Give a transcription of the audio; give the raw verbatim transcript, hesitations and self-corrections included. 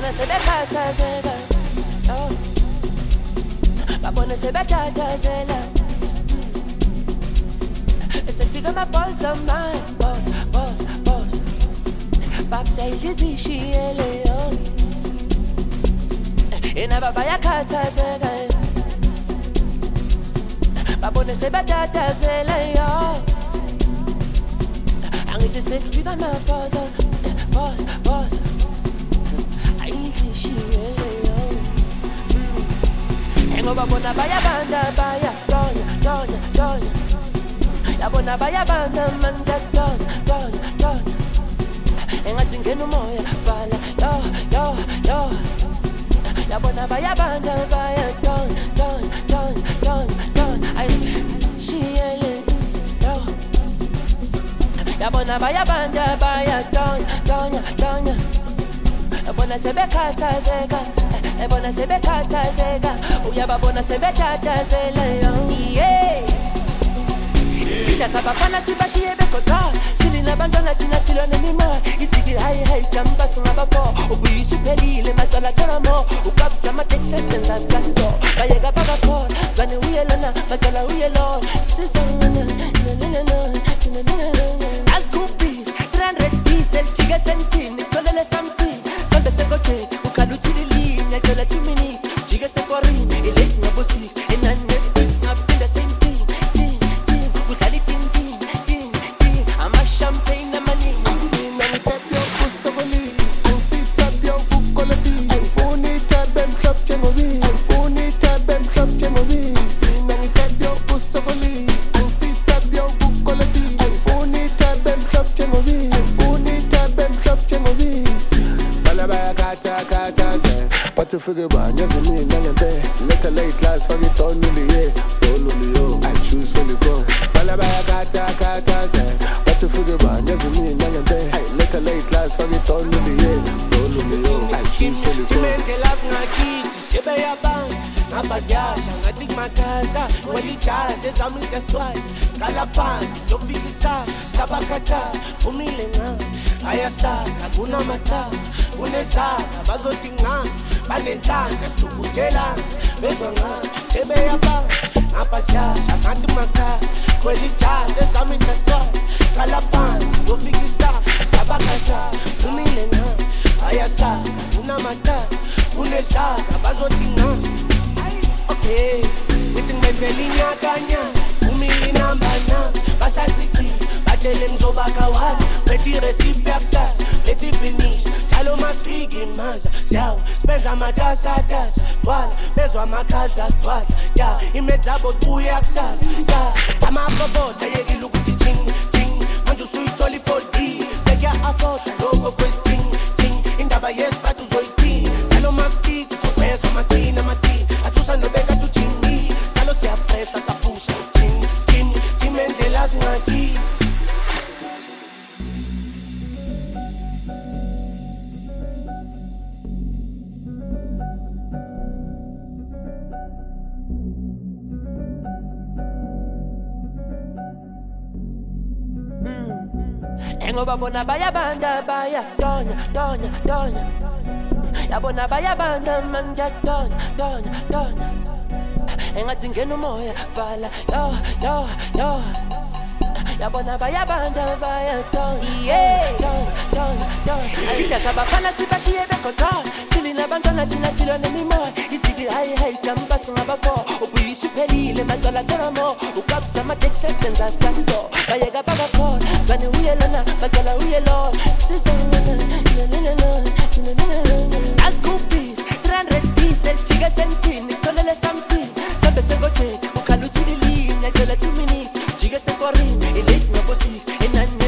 babona sebekhathazeka, oh, babona sebetatazela. Sefika ama-boss amanye, boss, boss, boss. Babudayisa izishiyele, oh, enaba bayakhathazeka, babona sebetatazela, oh. Angithi sekufika ama-boss, boss, boss. Ayizishiyele, oh. Ngoba bona bayabanda baya donya donya donya, yabona bayabanda manda donya donya donya, engathi ngena umoya vala yo yo yo, yabona bayabanda baya donya donya donya donya donya, ay shiyele yo, yabona bayabanda baya donya donya donya, yabona sebekhathazeka, ebona sebekhathazeka, uyababona sebetatazela, yeah. Isikisha sabafana sibashiye bekoda, silina bantwana thina silwa nemimoya, izigi hayi hayi jamba singabafo, ubuyisa uphelile macala thola mo, ukabisa ama-Texas and Lancaster, bayeka bakakhola, kani uyelona, macala uyelona, sizana, ascoopis, three hundred diesel, jige sentini, tolele something, sambe sekoche, ukaluthili linya, kola two minutes, jige sekwarini, elate ngabo six, and nine next snap in the same thing, thing, thing, udlali ting, ting, ting, ting, ama-champagne amaningi. Nangithabyo kusokoli, angisithabyo kukoloti, angifuni mhlop njengobisi, angifuni mhlop njengobisi. Nangithabyo kusokoli, angisithabyo kukoloti, angifuni mhlop njengobisi, angifuni mhlop njengobisi. Bala bayakhatha khathaze, but ufike banyaze mina ngempe, later late class fuck it on uliye, oluliyo, I choose for the go. Bala bayakhatha khathaze, but ufike banyaze mina ngempe, later late class fuck it on uliye, oluliyo, I choose for the go. Timende laf ngakithi sebeyabanga ngabaziyasha ngathi kumakhaza welijade zami ziyaswaya qala phansi zofikisa sabakhatha umile nga ayasaka kunamata kunezaka bazothi nga banenhlanhla sithukuthela bezwa nga sebeyabanga ngabaziyasha ngathi kumakhaza welijade zami ziyaswaya qala phansi zofikisa sabakhatha umile nga ayasaka kunamata kunezaka bazothi nga. Okay, ngithi ngibenzela inyakanya umili nambana basasithi batshele ngizobakha wani bethi recipe yakusasa bethi finish njalo masifike imaza siyawa sibenza amatasatasa twala bezwa amakhaza sitwaza ya imedzabo sibuya kusasa ya amabhoboda yekile ukuthi ching ching manje usuyithola i-four D sekuya-afforda lokho kwesiting ting indaba yesiphathu uzoyiphina njalo masifike uzobhezwa amathini amathini athusa nobeka tujingi njalo siyapresa sapusha ting skin timendlela zingakithi. Ngoba bona bayabanda baya donya donya donya, yabona bayabanda manja donya donya donya, engathi ngena umoya vala yo yo yo, yabona bayabanda baya donya, yeah, donya donya donya. Isikisha sabafana sibashiye bekoda, silina bantwana thina silwa nemimoya, izigi hayi hayi jamba singabafo, ubuyisa uphelile macala thola mo, ukabisa ama-Texas and Lancaster, bayeka bakakhola, kani uyelona, macala uyelona, sizana, ascoopis, three hundred diesel, jige sentini, tolele something, sambe sekoche, ukaluthili linya, kola two minutes, jige sekwarini, elate ngabo six, and nine